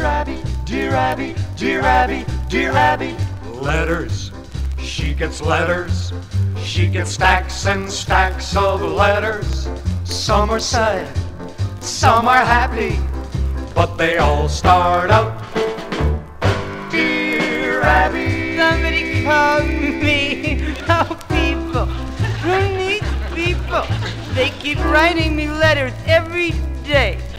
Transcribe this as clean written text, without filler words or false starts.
Abby, dear Abby, dear Abby, dear Abby. Letters, she gets letters. She gets stacks and stacks of letters. Some are sad, some are happy, but they all start out, Dear Abby. Somebody called me. Oh, people, who needs people? They keep writing me letters every day.